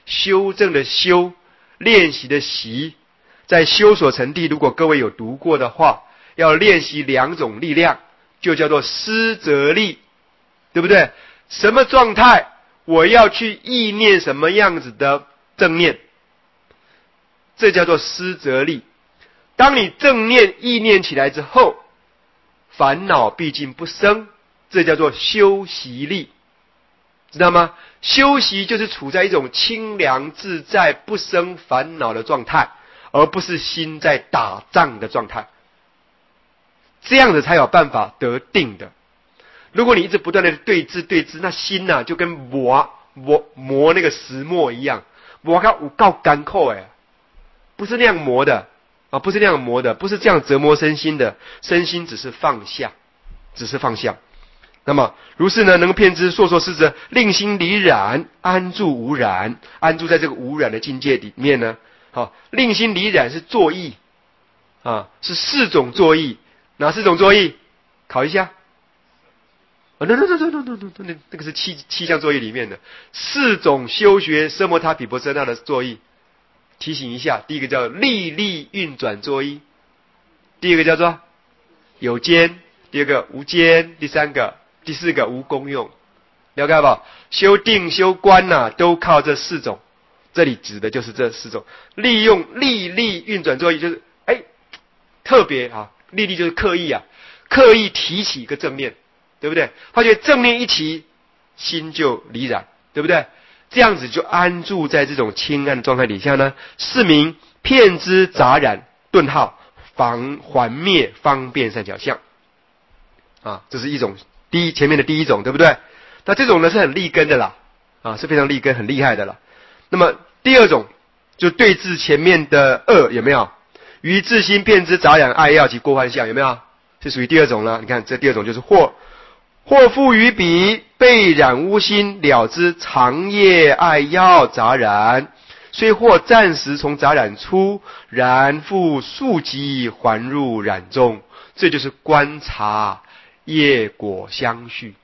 修正的修，练习的习，在修所成地，如果各位有读过的话，要练习两种力量，就叫做思则力，对不对？什么状态我要去意念什么样子的正念，这叫做思则力。当你正念意念起来之后，烦恼毕竟不生，这叫做修习力，知道吗？修习就是处在一种清凉自在不生烦恼的状态，而不是心在打仗的状态，这样子才有办法得定的。如果你一直不断的对峙对峙，那心啊就跟磨磨磨那个石磨一样，磨到有够干扣哎，不是那样磨的啊，不是那样磨的，不是这样折磨身心的，身心只是放下，只是放下。那么如是呢，能遍知烁烁失则，令心离染，安住无染，安住在这个无染的境界里面呢。好，令心离染是作意啊，是四种作意，哪四种作意？考一下。啊 ，no no no no no no no， 那那个是七七项作意里面的四种修学奢摩他毗婆舍那的作意。提醒一下，第一个叫力力运转作意，第二个叫做有间，第二个无间，第三个、第四个无功用，了解吧？修定、修观呐、啊，都靠这四种。这里指的就是这四种，利用力力运转作意，就是哎，特别啊，力力就是刻意啊，刻意提起一个正念，对不对？发觉正念一起，心就离染，对不对？这样子就安住在这种清暗的状态底下呢，是名遍知杂染，顿号防还灭方便善巧相啊，这是一种第一前面的第一种，对不对？那这种呢是很立根的啦，啊是非常立根很厉害的啦。那么第二种就对治前面的恶，有没有？于自心遍知杂染爱要及过患相，有没有？是属于第二种了。你看这第二种就是或或复于彼被染污心了知长夜爱要杂染，虽或暂时从杂染出，然复数极还入染中。这就是观察业果相续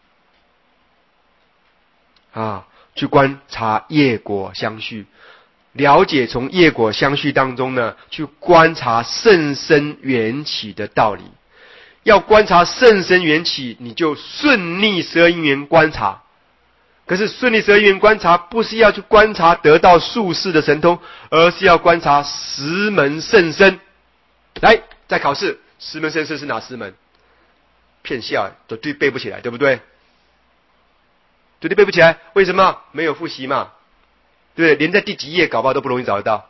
啊，去观察业果相续，了解从业果相续当中呢，去观察甚深缘起的道理。要观察甚深缘起，你就顺逆十二因缘观察。可是顺逆十二因缘观察，不是要去观察得到术士的神通，而是要观察十门甚深。来，在考试，十门甚深是哪十门？骗笑，绝对背不起来，对不对？绝对背不起来，为什么？没有复习嘛，对不对？连在第几页搞不好都不容易找得到。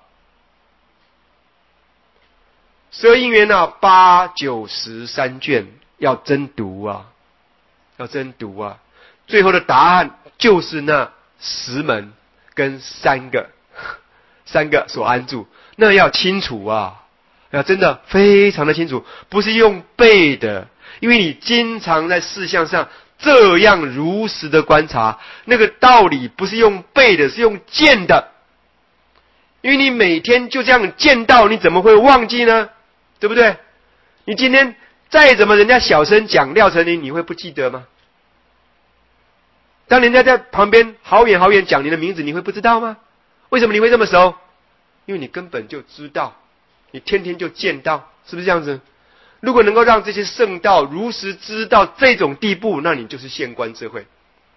十二因缘呢，八九十三卷要真读啊，要真读啊。最后的答案就是那十门跟三个，三个所安住，那要清楚啊，要真的非常的清楚，不是用背的，因为你经常在事项上这样如实的观察，那个道理不是用背的，是用见的。因为你每天就这样见到，你怎么会忘记呢？对不对？你今天再怎么人家小声讲廖成林，你会不记得吗？当人家在旁边好远好远讲你的名字，你会不知道吗？为什么你会这么熟？因为你根本就知道，你天天就见到，是不是这样子？如果能够让这些圣道如实知道这种地步，那你就是现观智慧。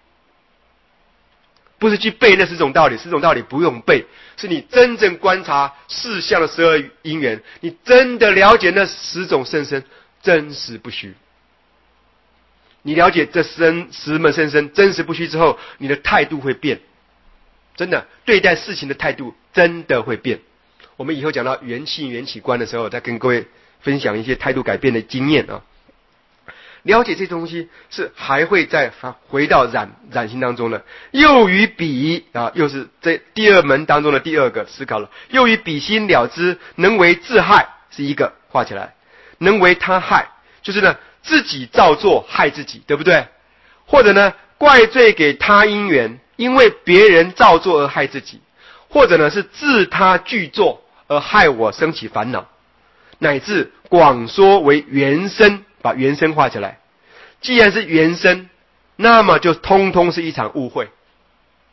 不是去背那十种道理，十种道理不用背，是你真正观察事项的十二因缘，你真的了解那十种甚深，真实不虚。你了解这十十门甚深真实不虚之后，你的态度会变，真的对待事情的态度真的会变。我们以后讲到缘起缘起观的时候，再跟各位分享一些态度改变的经验啊。了解这东西是还会再回到染染心当中了。又于彼啊，又是这第二门当中的第二个思考了。又于彼心了知，能为自害是一个画起来，能为他害就是呢自己造作害自己，对不对？或者呢怪罪给他因缘，因为别人造作而害自己，或者呢是自他具作而害我生起烦恼，乃至广说为原生。把原生画起来，既然是原生，那么就通通是一场误会，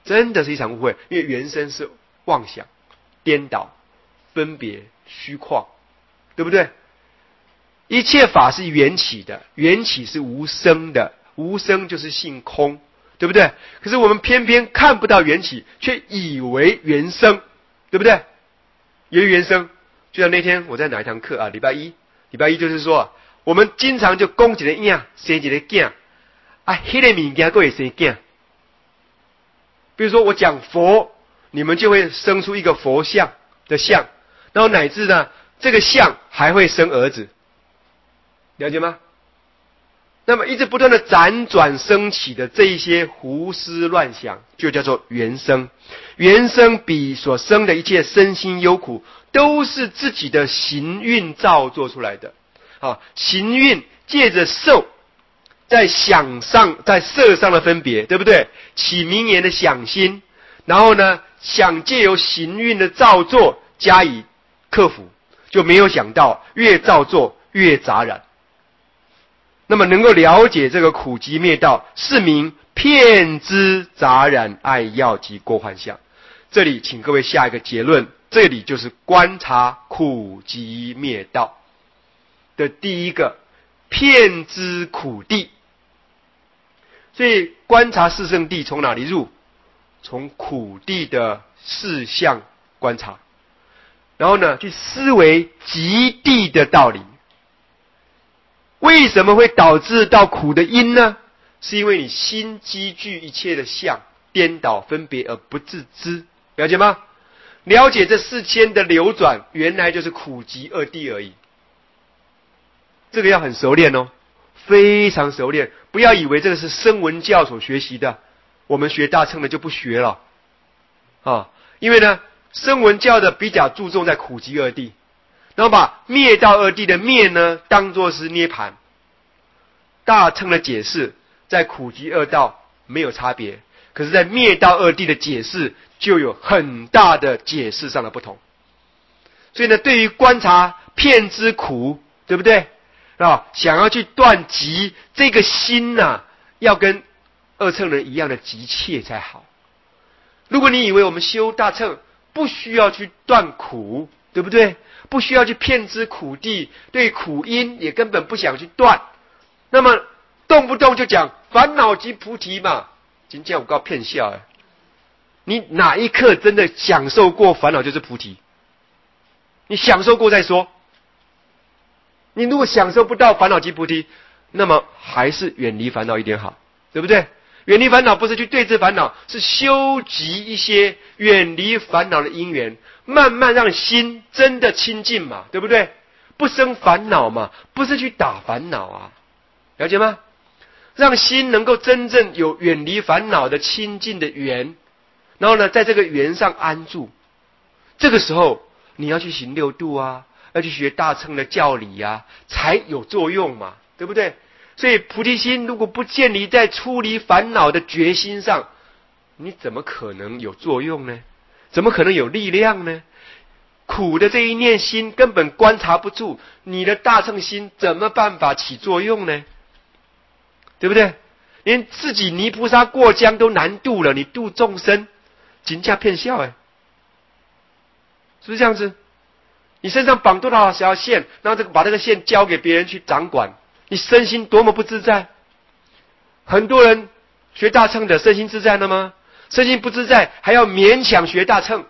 真的是一场误会，因为缘生是妄想、颠倒、分别、虚旷，对不对？一切法是缘起的，缘起是无生的，无生就是性空，对不对？可是我们偏偏看不到缘起，却以为缘生，对不对？以为缘生，就像那天我在哪一堂课啊？礼拜一，礼拜一就是说，我们经常就供一个婴，生一个囝，啊，迄个物件还会生囝。比如说我讲佛，你们就会生出一个佛像的像，然后乃至呢，这个像还会生儿子，了解吗？那么一直不断的辗转升起的这一些胡思乱想，就叫做缘生。缘生比所生的一切身心忧苦，都是自己的行运造作出来的。啊，行运借着受，在想上，在色上的分别，对不对？起名言的想心，然后呢，想借由行运的造作加以克服，就没有想到越造作越杂染。那么能够了解这个苦集灭道，是名遍知杂染爱要及过患相。这里请各位下一个结论，这里就是观察苦集灭道的第一个遍知苦地。所以观察四圣谛从哪里入？从苦地的事相观察，然后呢，去思维极地的道理。为什么会导致到苦的因呢？是因为你心积聚一切的相，颠倒分别而不自知，了解吗？了解这世间的流转，原来就是苦集二谛而已。这个要很熟练哦，非常熟练。不要以为这个是声闻教所学习的，我们学大乘的就不学了啊。因为呢，声闻教的比较注重在苦集二谛，然后把灭道二谛的灭呢，当作是涅槃。大乘的解释在苦集二道没有差别，可是在灭道二谛的解释就有很大的解释上的不同。所以呢，对于观察遍知苦，对不对啊？想要去断集，这个心啊，要跟二乘人一样的急切才好。如果你以为我们修大乘不需要去断苦，对不对？不需要去遍知苦地，对苦因也根本不想去断，那么动不动就讲烦恼即菩提嘛，真叫我告骗笑哎！你哪一刻真的享受过烦恼就是菩提？你享受过再说。你如果享受不到烦恼即菩提，那么还是远离烦恼一点好，对不对？远离烦恼不是去对治烦恼，是修集一些远离烦恼的因缘，慢慢让心真的清净嘛，对不对？不生烦恼嘛，不是去打烦恼啊，了解吗？让心能够真正有远离烦恼的清净的缘，然后呢，在这个缘上安住。这个时候你要去行六度啊，要去学大乘的教理啊，才有作用嘛，对不对？所以菩提心如果不建立在出离烦恼的决心上，你怎么可能有作用呢？怎么可能有力量呢？苦的这一念心根本观察不住，你的大乘心怎么办法起作用呢？对不对？连自己泥菩萨过江都难渡了，你渡众生，金价骗笑哎，是不是这样子？你身上绑多少条线，然后这个把这个线交给别人去掌管，你身心多么不自在。很多人学大乘的身心自在了吗？身心不自在，还要勉强学大乘。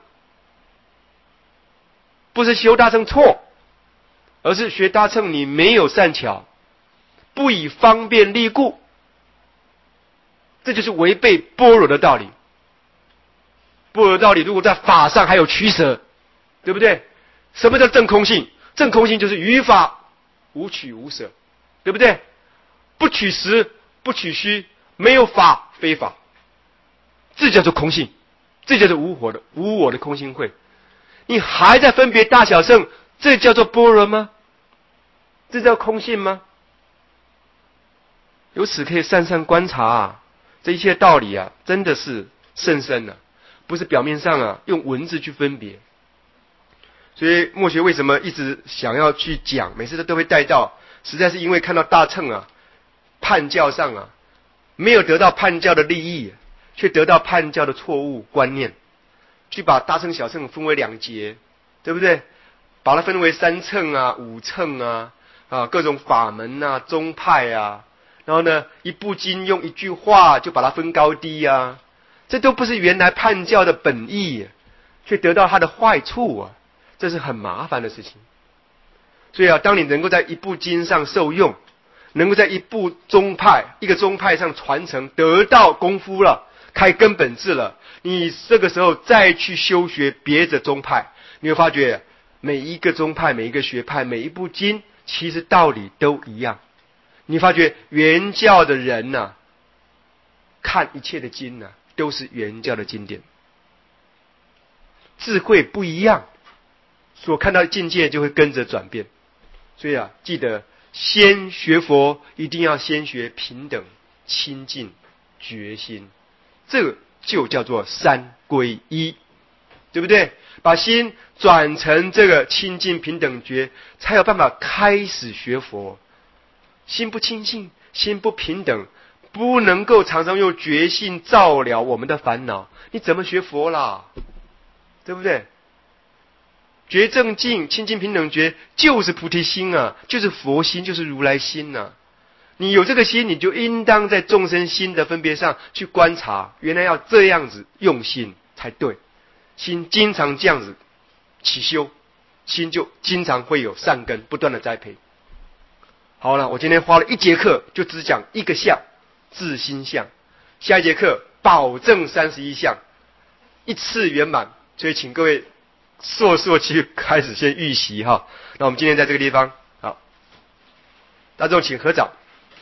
不是修大乘错，而是学大乘你没有善巧，不以方便利故，这就是违背般若的道理。般若的道理如果在法上还有取舍，对不对？什么叫正空性？正空性就是于法无取无舍，对不对？不取实，不取虚，没有法非法，这叫做空性，这叫做无我的无我的空性慧。你还在分别大小乘，这叫做般若吗？这叫空性吗？由此可以散散观察啊，这一切道理啊，真的是甚深啊，不是表面上啊用文字去分别。所以默学为什么一直想要去讲，每次都会带到，实在是因为看到大乘啊，判教上啊，没有得到判教的利益， 却得到叛教的错误观念，去把大乘小乘分为两节，对不对？把它分为三乘啊、五乘啊、啊各种法门啊、宗派啊，然后呢，一部经用一句话就把它分高低啊，这都不是原来叛教的本意，却得到它的坏处啊，这是很麻烦的事情。所以啊，当你能够在一部经上受用，能够在一部宗派、一个宗派上传承，得到功夫了，开根本智了，你这个时候再去修学别的宗派，你会发觉每一个宗派、每一个学派、每一部经，其实道理都一样。你发觉原教的人呐、啊，看一切的经呐、啊，都是原教的经典，智慧不一样，所看到的境界就会跟着转变。所以啊，记得先学佛，一定要先学平等、清净、觉心，这个就叫做三归一，对不对？把心转成这个清净平等觉，才有办法开始学佛。心不清净，心不平等，不能够常常用觉性照了我们的烦恼，你怎么学佛啦？对不对？觉正净、清净平等觉就是菩提心啊，就是佛心，就是如来心啊。你有这个心，你就应当在众生心的分别上去观察，原来要这样子用心才对。心经常这样子起修，心就经常会有善根不断的栽培。好了，我今天花了一节课，就只讲一个相，自心相。下一节课保证三十一相，一次圆满。所以请各位速速去开始先预习哈。那我们今天在这个地方，好，大众请合掌。